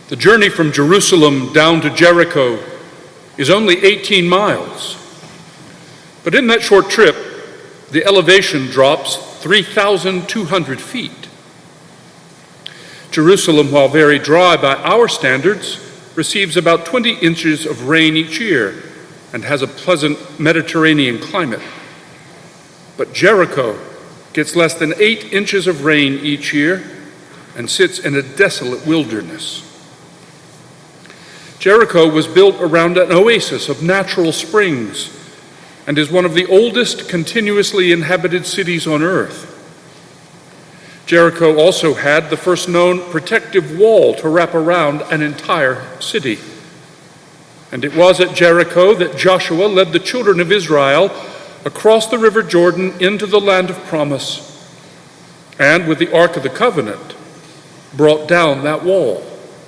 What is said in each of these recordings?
The journey from Jerusalem down to Jericho is only 18 miles. But in that short trip, the elevation drops 3,200 feet. Jerusalem, while very dry by our standards, receives about 20 inches of rain each year and has a pleasant Mediterranean climate. But Jericho gets less than 8 inches of rain each year and sits in a desolate wilderness. Jericho was built around an oasis of natural springs and is one of the oldest continuously inhabited cities on earth. Jericho also had the first known protective wall to wrap around an entire city. And it was at Jericho that Joshua led the children of Israel across the river Jordan into the land of promise, and with the Ark of the Covenant, brought down that wall.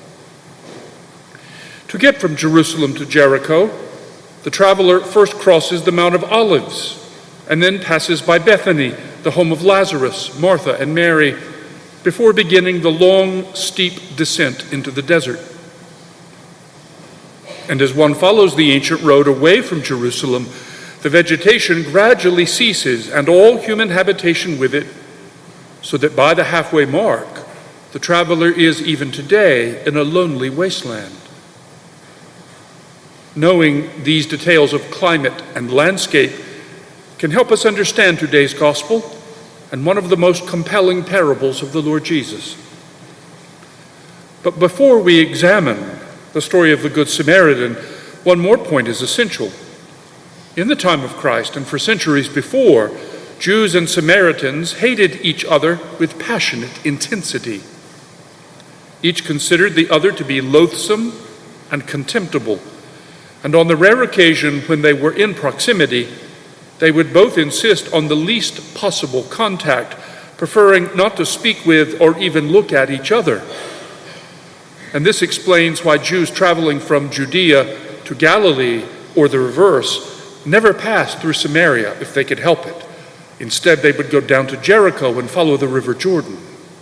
To get from Jerusalem to Jericho, the traveler first crosses the Mount of Olives and then passes by Bethany, the home of Lazarus, Martha, and Mary, before beginning the long, steep descent into the desert. And as one follows the ancient road away from Jerusalem, the vegetation gradually ceases and all human habitation with it, so that by the halfway mark, the traveler is even today in a lonely wasteland. Knowing these details of climate and landscape can help us understand today's gospel and one of the most compelling parables of the Lord Jesus. But before we examine the story of the Good Samaritan, one more point is essential. In the time of Christ and for centuries before, Jews and Samaritans hated each other with passionate intensity. Each considered the other to be loathsome and contemptible. And on the rare occasion when they were in proximity, they would both insist on the least possible contact, preferring not to speak with or even look at each other. And this explains why Jews traveling from Judea to Galilee, or the reverse, never passed through Samaria if they could help it. Instead, they would go down to Jericho and follow the river Jordan.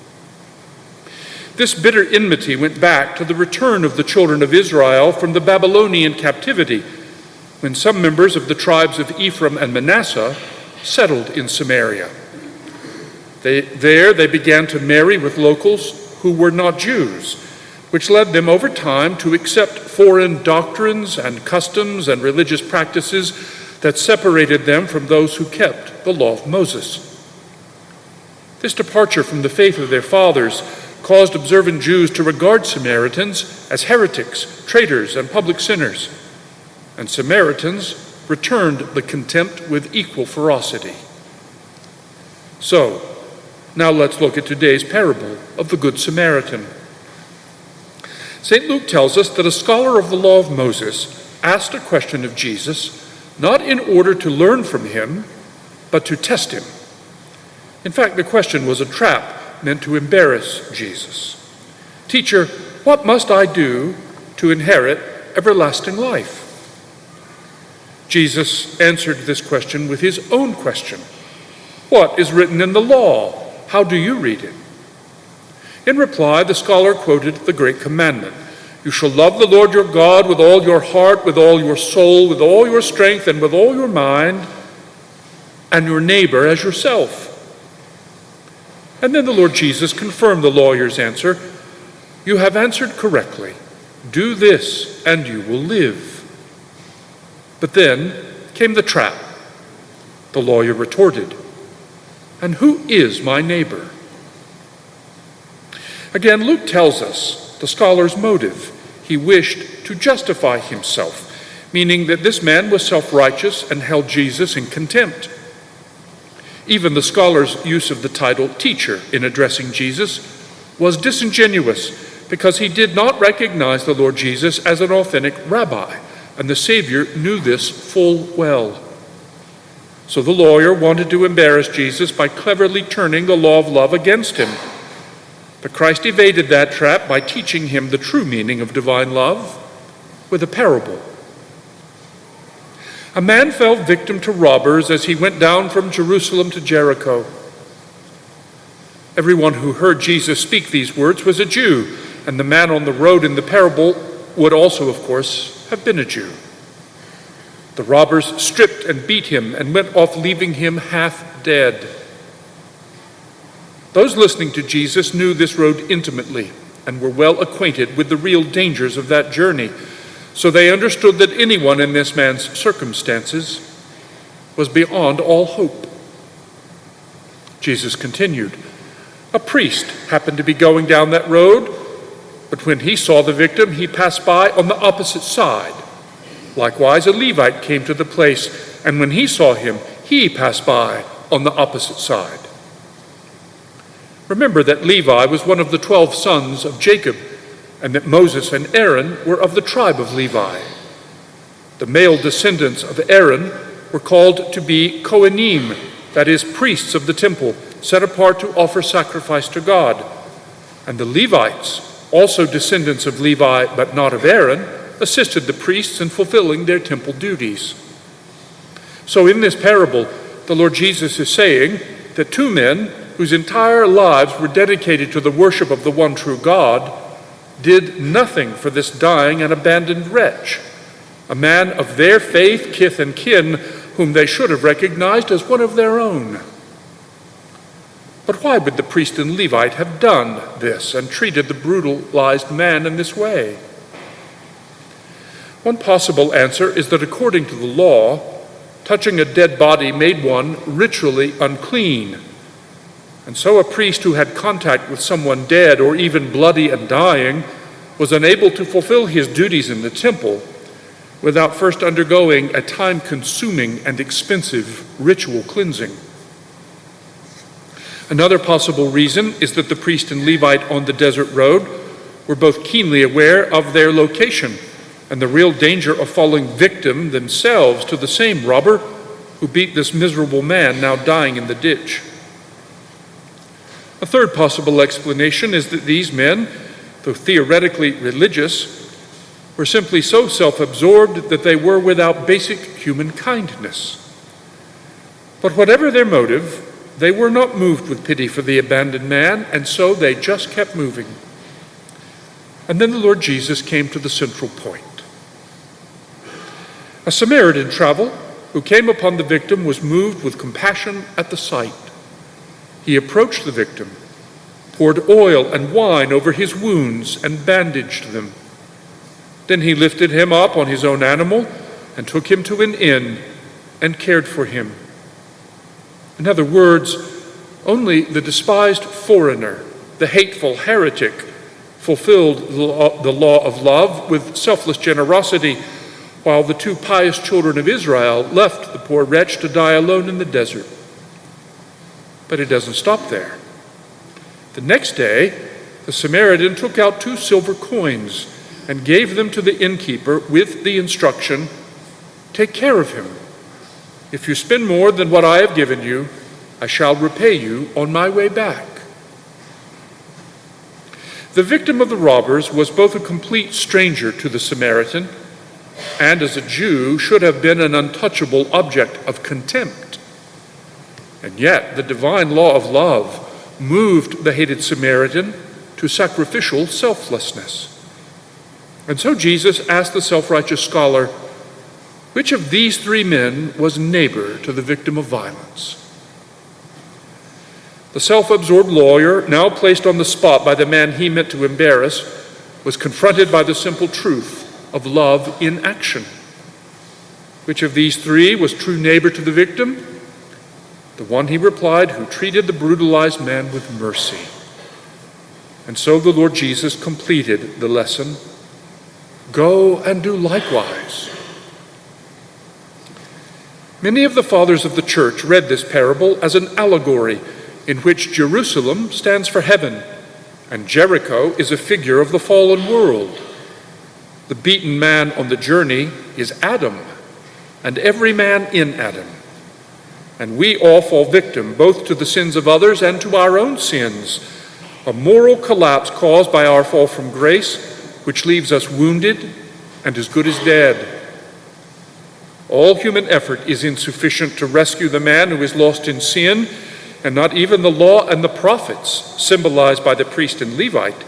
This bitter enmity went back to the return of the children of Israel from the Babylonian captivity, when some members of the tribes of Ephraim and Manasseh settled in Samaria. There they began to marry with locals who were not Jews, which led them over time to accept foreign doctrines and customs and religious practices that separated them from those who kept the law of Moses. This departure from the faith of their fathers caused observant Jews to regard Samaritans as heretics, traitors, and public sinners, and Samaritans returned the contempt with equal ferocity. So, now let's look at today's parable of the Good Samaritan. St. Luke tells us that a scholar of the law of Moses asked a question of Jesus, not in order to learn from him, but to test him. In fact, the question was a trap meant to embarrass Jesus. "Teacher, what must I do to inherit everlasting life?" Jesus answered this question with his own question. "What is written in the law? How do you read it?" In reply, the scholar quoted the great commandment: "You shall love the Lord your God with all your heart, with all your soul, with all your strength, and with all your mind, and your neighbor as yourself." And then the Lord Jesus confirmed the lawyer's answer: "You have answered correctly. Do this, and you will live." But then came the trap. The lawyer retorted, "And who is my neighbor?" Again, Luke tells us the scholar's motive. He wished to justify himself, meaning that this man was self-righteous and held Jesus in contempt. Even the scholar's use of the title teacher in addressing Jesus was disingenuous, because he did not recognize the Lord Jesus as an authentic rabbi, and the Savior knew this full well. So the lawyer wanted to embarrass Jesus by cleverly turning the law of love against him. But Christ evaded that trap by teaching him the true meaning of divine love with a parable. A man fell victim to robbers as he went down from Jerusalem to Jericho. Everyone who heard Jesus speak these words was a Jew, and the man on the road in the parable would also, of course, have been a Jew. The robbers stripped and beat him and went off, leaving him half dead. Those listening to Jesus knew this road intimately and were well acquainted with the real dangers of that journey, so they understood that anyone in this man's circumstances was beyond all hope. Jesus continued, "A priest happened to be going down that road, but when he saw the victim, he passed by on the opposite side. Likewise, a Levite came to the place, and when he saw him, he passed by on the opposite side." Remember that Levi was one of the 12 sons of Jacob, and that Moses and Aaron were of the tribe of Levi. The male descendants of Aaron were called to be Kohanim, that is, priests of the temple, set apart to offer sacrifice to God. And the Levites, also descendants of Levi but not of Aaron, assisted the priests in fulfilling their temple duties. So in this parable, the Lord Jesus is saying that two men whose entire lives were dedicated to the worship of the one true God did nothing for this dying and abandoned wretch, a man of their faith, kith and kin, whom they should have recognized as one of their own. But why would the priest and Levite have done this and treated the brutalized man in this way? One possible answer is that according to the law, touching a dead body made one ritually unclean. And so a priest who had contact with someone dead or even bloody and dying was unable to fulfill his duties in the temple without first undergoing a time-consuming and expensive ritual cleansing. Another possible reason is that the priest and Levite on the desert road were both keenly aware of their location and the real danger of falling victim themselves to the same robber who beat this miserable man now dying in the ditch. A third possible explanation is that these men, though theoretically religious, were simply so self-absorbed that they were without basic human kindness. But whatever their motive, they were not moved with pity for the abandoned man, and so they just kept moving. And then the Lord Jesus came to the central point. A Samaritan traveler who came upon the victim was moved with compassion at the sight. He approached the victim, poured oil and wine over his wounds, and bandaged them. Then he lifted him up on his own animal and took him to an inn and cared for him. In other words, only the despised foreigner, the hateful heretic, fulfilled the law of love with selfless generosity, while the two pious children of Israel left the poor wretch to die alone in the desert. But it doesn't stop there. The next day, the Samaritan took out 2 silver coins and gave them to the innkeeper with the instruction, "Take care of him. If you spend more than what I have given you, I shall repay you on my way back." The victim of the robbers was both a complete stranger to the Samaritan and, as a Jew, should have been an untouchable object of contempt. And yet, the divine law of love moved the hated Samaritan to sacrificial selflessness. And so Jesus asked the self-righteous scholar, which of these 3 men was neighbor to the victim of violence? The self-absorbed lawyer, now placed on the spot by the man he meant to embarrass, was confronted by the simple truth of love in action. Which of these 3 was true neighbor to the victim? The one, he replied, who treated the brutalized man with mercy. And so the Lord Jesus completed the lesson. Go and do likewise. Many of the fathers of the church read this parable as an allegory in which Jerusalem stands for heaven and Jericho is a figure of the fallen world. The beaten man on the journey is Adam and every man in Adam. And we all fall victim both to the sins of others and to our own sins, a moral collapse caused by our fall from grace, which leaves us wounded and as good as dead. All human effort is insufficient to rescue the man who is lost in sin, and not even the law and the prophets, symbolized by the priest and Levite,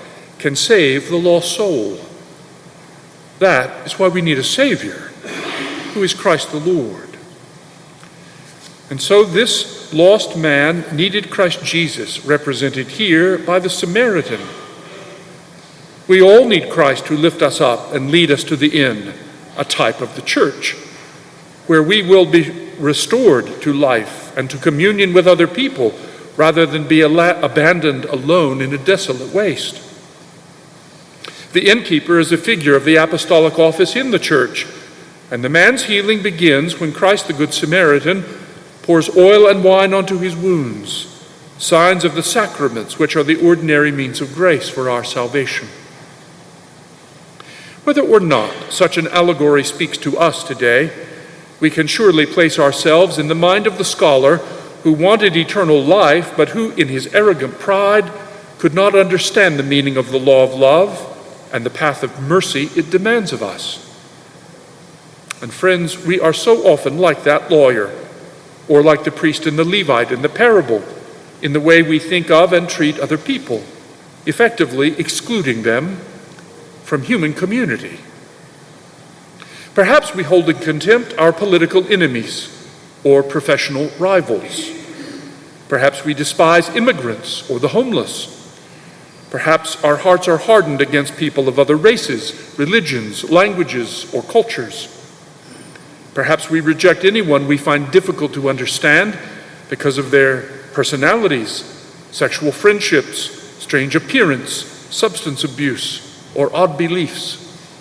can save the lost soul. That is why we need a Savior, who is Christ the Lord. And so this lost man needed Christ Jesus, represented here by the Samaritan. We all need Christ to lift us up and lead us to the inn, a type of the church, where we will be restored to life and to communion with other people, rather than be abandoned alone in a desolate waste. The innkeeper is a figure of the apostolic office in the church, and the man's healing begins when Christ the Good Samaritan pours oil and wine onto his wounds, signs of the sacraments, which are the ordinary means of grace for our salvation. Whether or not such an allegory speaks to us today, we can surely place ourselves in the mind of the scholar who wanted eternal life, but who, in his arrogant pride, could not understand the meaning of the law of love and the path of mercy it demands of us. And friends, we are so often like that lawyer, or like the priest and the Levite in the parable, in the way we think of and treat other people, effectively excluding them from human community. Perhaps we hold in contempt our political enemies or professional rivals. Perhaps we despise immigrants or the homeless. Perhaps our hearts are hardened against people of other races, religions, languages, or cultures. Perhaps we reject anyone we find difficult to understand because of their personalities, sexual friendships, strange appearance, substance abuse, or odd beliefs.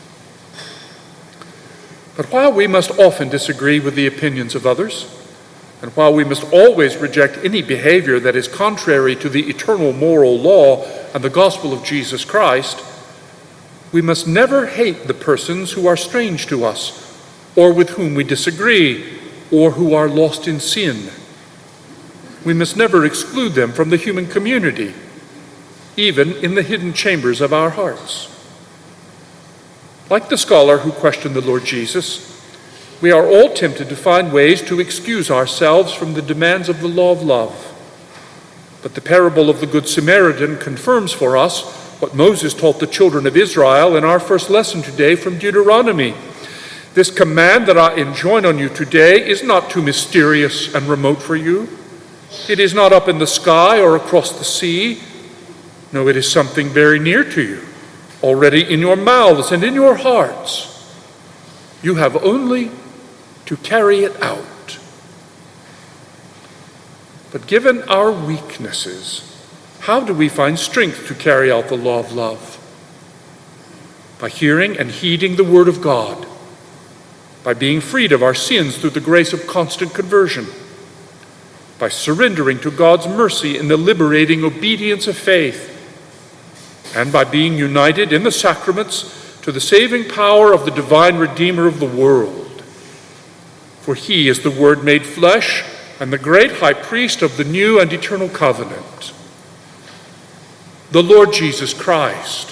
But while we must often disagree with the opinions of others, and while we must always reject any behavior that is contrary to the eternal moral law and the gospel of Jesus Christ, we must never hate the persons who are strange to us, or with whom we disagree, or who are lost in sin. We must never exclude them from the human community, even in the hidden chambers of our hearts. Like the scholar who questioned the Lord Jesus, we are all tempted to find ways to excuse ourselves from the demands of the law of love. But the parable of the Good Samaritan confirms for us what Moses taught the children of Israel in our first lesson today from Deuteronomy. This command that I enjoin on you today is not too mysterious and remote for you. It is not up in the sky or across the sea. No, it is something very near to you, already in your mouths and in your hearts. You have only to carry it out. But given our weaknesses, how do we find strength to carry out the law of love? By hearing and heeding the word of God, by being freed of our sins through the grace of constant conversion, by surrendering to God's mercy in the liberating obedience of faith, and by being united in the sacraments to the saving power of the divine Redeemer of the world. For he is the Word made flesh and the great high priest of the new and eternal covenant, the Lord Jesus Christ.